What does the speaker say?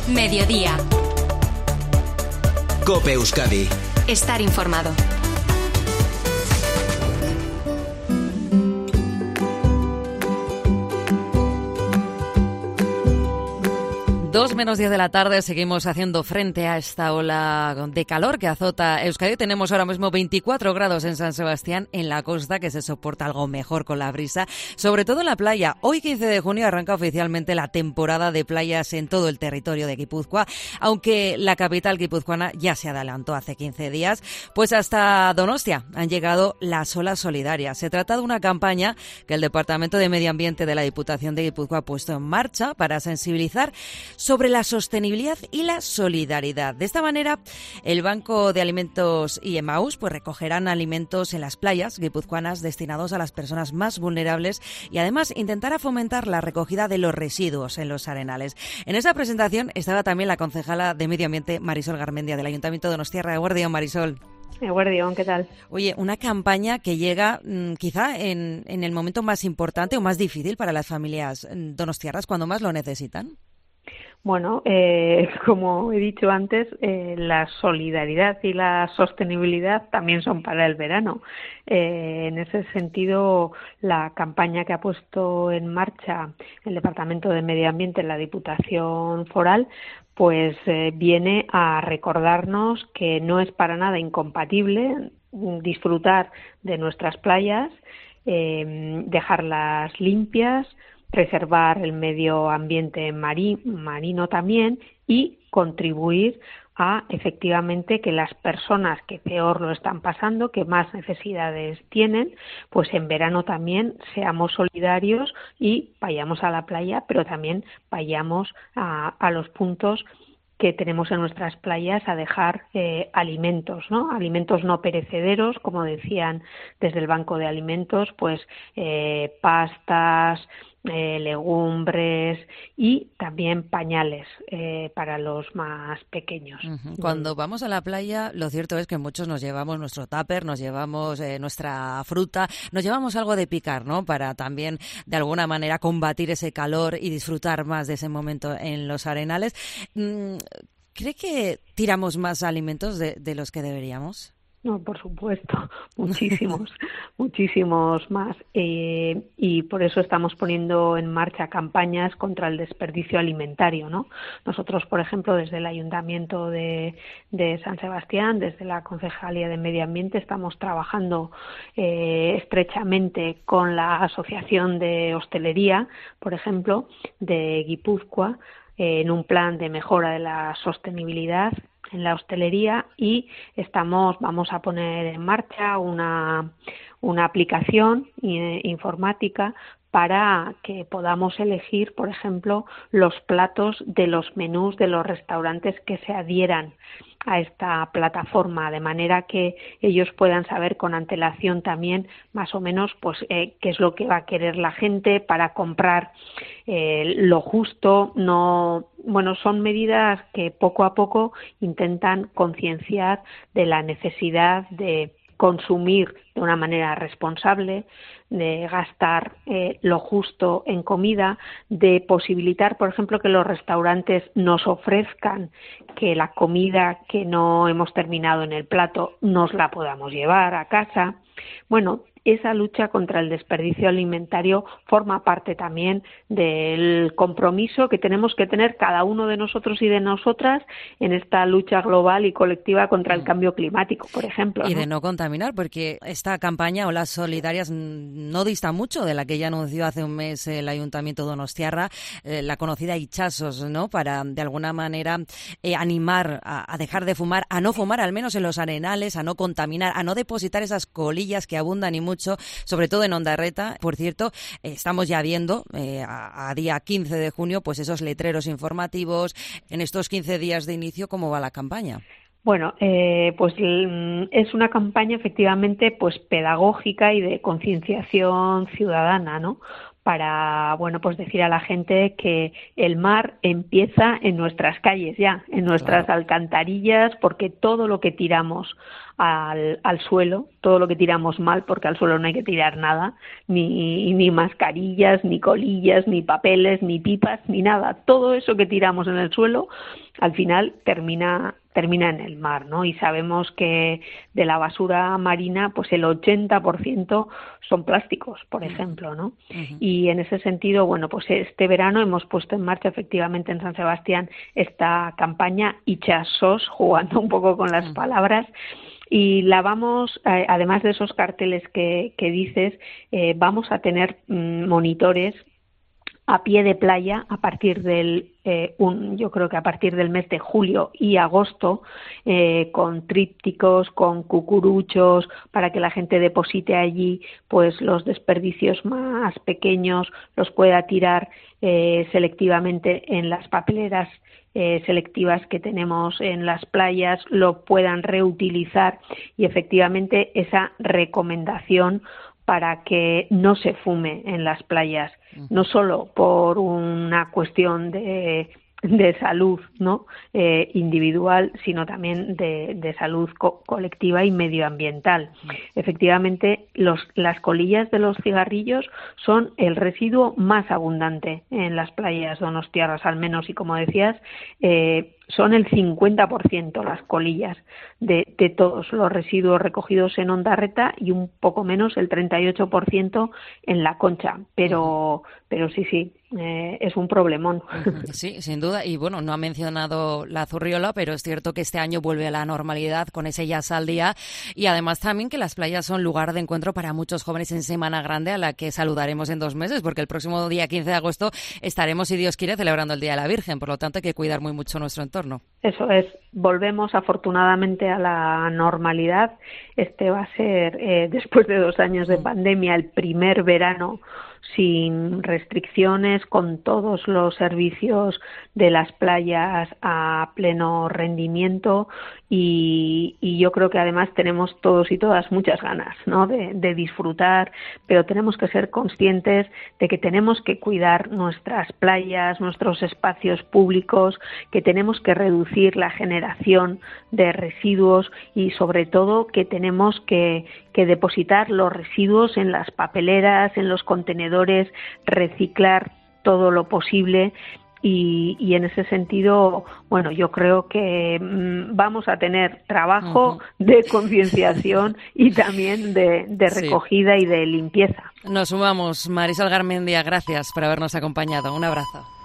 Mediodía. COPE Euskadi. Estar informado. Dos menos 10 de la tarde, seguimos haciendo frente a esta ola de calor que azota Euskadi. Tenemos ahora mismo 24 grados en San Sebastián, en la costa, que se soporta algo mejor con la brisa, sobre todo en la playa. Hoy, 15 de junio, arranca oficialmente la temporada de playas en todo el territorio de Guipúzcoa, aunque la capital guipuzcoana ya se adelantó hace 15 días, pues hasta Donostia han llegado las olas solidarias. Se trata de una campaña que el Departamento de Medio Ambiente de la Diputación de Guipúzcoa ha puesto en marcha para sensibilizar sobre la sostenibilidad y la solidaridad. De esta manera, el Banco de Alimentos y Emaús pues recogerán alimentos en las playas guipuzcoanas destinados a las personas más vulnerables y además intentará fomentar la recogida de los residuos en los arenales. En esa presentación estaba también la concejala de Medio Ambiente, Marisol Garmendia, del Ayuntamiento de Donostiarra. Eguerdión, Marisol. Eguerdión, ¿qué tal? Oye, una campaña que llega quizá en el momento más importante o más difícil para las familias donostiarras, cuando más lo necesitan. Bueno, como he dicho antes, la solidaridad y la sostenibilidad también son para el verano. En ese sentido, la campaña que ha puesto en marcha el Departamento de Medio Ambiente en la Diputación Foral, pues viene a recordarnos que no es para nada incompatible disfrutar de nuestras playas, dejarlas limpias, preservar el medio ambiente marino también y contribuir a efectivamente que las personas que peor lo están pasando, que más necesidades tienen, pues en verano también seamos solidarios y vayamos a la playa, pero también vayamos a los puntos que tenemos en nuestras playas a dejar alimentos, ¿no? Alimentos no perecederos, como decían desde el Banco de Alimentos, pues pastas, legumbres y también pañales para los más pequeños. Cuando vamos a la playa, lo cierto es que muchos nos llevamos nuestro tupper, nos llevamos nuestra fruta, nos llevamos algo de picar, ¿no? Para también, de alguna manera, combatir ese calor y disfrutar más de ese momento en los arenales. ¿Cree que tiramos más alimentos de los que deberíamos? No, por supuesto, muchísimos más. Y por eso estamos poniendo en marcha campañas contra el desperdicio alimentario, ¿no? Nosotros, por ejemplo, desde el Ayuntamiento de San Sebastián, desde la Concejalía de Medio Ambiente, estamos trabajando estrechamente con la Asociación de Hostelería, por ejemplo, de Guipúzcoa, en un plan de mejora de la sostenibilidad en la hostelería y vamos a poner en marcha una aplicación informática para que podamos elegir, por ejemplo, los platos de los menús de los restaurantes que se adhieran a esta plataforma, de manera que ellos puedan saber con antelación también más o menos pues qué es lo que va a querer la gente para comprar lo justo. Son medidas que poco a poco intentan concienciar de la necesidad de consumir de una manera responsable, de gastar lo justo en comida, de posibilitar, por ejemplo, que los restaurantes nos ofrezcan que la comida que no hemos terminado en el plato nos la podamos llevar a casa. Bueno, esa lucha contra el desperdicio alimentario forma parte también del compromiso que tenemos que tener cada uno de nosotros y de nosotras en esta lucha global y colectiva contra el cambio climático, por ejemplo, ¿no? Y de no contaminar, porque esta campaña Olas Solidarias no dista mucho de la que ya anunció hace un mes el Ayuntamiento de Donostiarra, la conocida Itxasos, ¿no? Para, de alguna manera, animar a dejar de fumar, a no fumar, al menos en los arenales, a no contaminar, a no depositar esas colillas que abundan y mucho, sobre todo en Ondarreta. Por cierto, estamos ya viendo a día 15 de junio pues esos letreros informativos. En estos 15 días de inicio, ¿cómo va la campaña? Bueno, pues es una campaña efectivamente pues pedagógica y de concienciación ciudadana, ¿no? para, bueno, pues decir a la gente que el mar empieza en nuestras calles ya, en nuestras alcantarillas, porque todo lo que tiramos al suelo, todo lo que tiramos mal, porque al suelo no hay que tirar nada, ni mascarillas, ni colillas, ni papeles, ni pipas, ni nada. Todo eso que tiramos en el suelo, al final termina en el mar, ¿no? Y sabemos que de la basura marina, pues el 80% son plásticos, por ejemplo, ¿no? Y en ese sentido, bueno, pues este verano hemos puesto en marcha efectivamente en San Sebastián esta campaña Itxasos, jugando un poco con las palabras, y la vamos, además de esos carteles que dices, vamos a tener monitores a pie de playa a partir del yo creo que a partir del mes de julio y agosto, con trípticos, con cucuruchos, para que la gente deposite allí pues los desperdicios más pequeños, los pueda tirar selectivamente en las papeleras selectivas que tenemos en las playas, lo puedan reutilizar, y efectivamente esa recomendación para que no se fume en las playas, no solo por una cuestión de salud, ¿no? Individual, sino también de salud colectiva y medioambiental. Efectivamente, las colillas de los cigarrillos son el residuo más abundante en las playas donostiarras, al menos, y como decías, son el 50% las colillas de todos los residuos recogidos en Ondarreta, y un poco menos, el 38% en La Concha. Pero sí, es un problemón. Sí, sin duda. Y bueno, no ha mencionado la Zurriola, pero es cierto que este año vuelve a la normalidad con ese Jazz al Día, y además también que las playas son lugar de encuentro para muchos jóvenes en Semana Grande, a la que saludaremos en 2 meses, porque el próximo día 15 de agosto estaremos, si Dios quiere, celebrando el Día de la Virgen. Por lo tanto, hay que cuidar muy mucho nuestro entorno. Eso es. Volvemos afortunadamente a la normalidad. Este va a ser, después de 2 años de pandemia, el primer verano sin restricciones, con todos los servicios de las playas a pleno rendimiento, y yo creo que además tenemos todos y todas muchas ganas, ¿no?, de disfrutar, pero tenemos que ser conscientes de que tenemos que cuidar nuestras playas, nuestros espacios públicos, que tenemos que reducir la generación de residuos, y sobre todo que tenemos que depositar los residuos en las papeleras, en los contenedores, reciclar todo lo posible. Y en ese sentido, bueno, yo creo que vamos a tener trabajo de concienciación y también de recogida y de limpieza. Nos sumamos. Marisol Garmendia, gracias por habernos acompañado. Un abrazo.